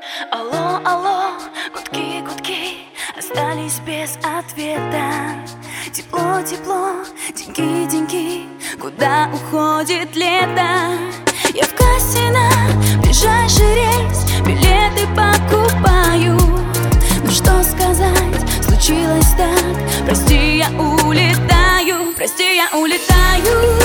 Алло, алло, гудки, гудки остались без ответа. Тепло, тепло, деньги, деньги, куда уходит лето? Я в кассе на ближайший рейс билеты покупаю. Ну что сказать, случилось так. Прости, я улетаю, прости, я улетаю.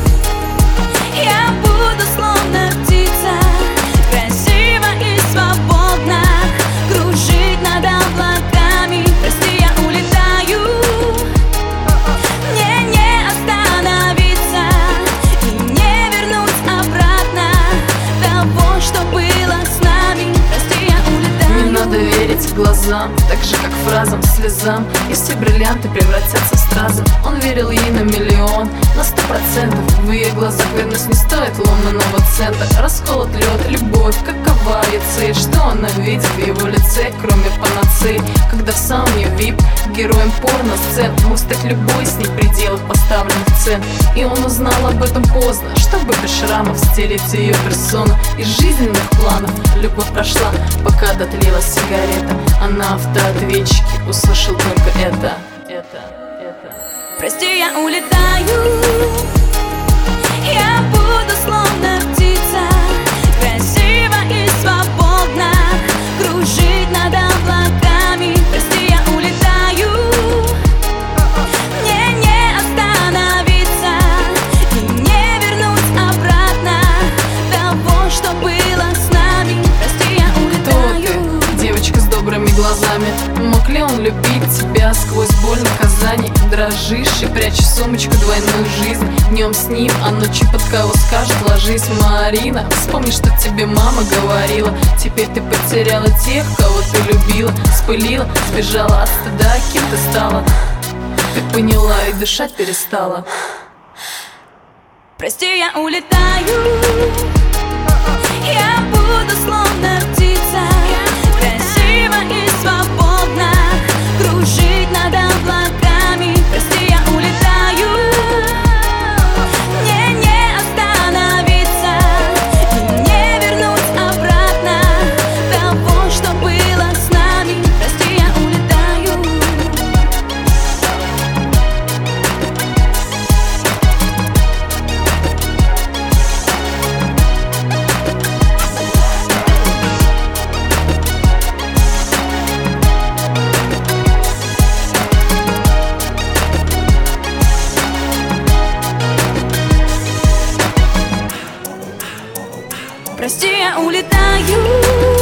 Я буду словно птица, красиво и свободно кружить над облаками. Прости, я улетаю. Мне не остановиться и не вернуть обратно того, что было с нами. Прости, я улетаю. Не надо верить глазам, так же как фразам, слезам. И все бриллианты превратятся в стразы. Он верил ей на миллион, на 100%. В ее глазах верность не стоит ломаного цента. Расколот лед, любовь, какова ее цель? Что она видит в его лице, кроме панацеи? Когда в сауне вип, героем порно-сцен мог стать любой с ней в пределах поставленных цен. И он узнал об этом поздно, чтобы без шрамов стереть ее персону из жизненных планов. Любовь прошла, пока дотлела сигарета, а на автоответчике услышал только это. Прости, я улетаю. Я буду словно птица, красиво и свободно кружить над облаками. Прости, я улетаю. Мне не остановиться и не вернуть обратно того, что было с нами. Прости, я улетаю. Кто ты, девочка с добрыми глазами? Мог ли он любить тебя сквозь боль наказаний? Дрожишь и прячешь в сумочку двойную жизнь. Днем с ним, а ночью под кого скажет ложись, Марина. Вспомни, что тебе мама говорила. Теперь ты потеряла тех, кого ты любила. Спылила, сбежала от стыда, кем ты стала. Ты поняла и дышать перестала. Прости, я улетаю. Я буду словно птица, красиво и свободно кружить над облаками. Прости, я улетаю. Мне не остановиться и не вернуть обратно того, что было с нами. Прости, я улетаю. Прости, я улетаю.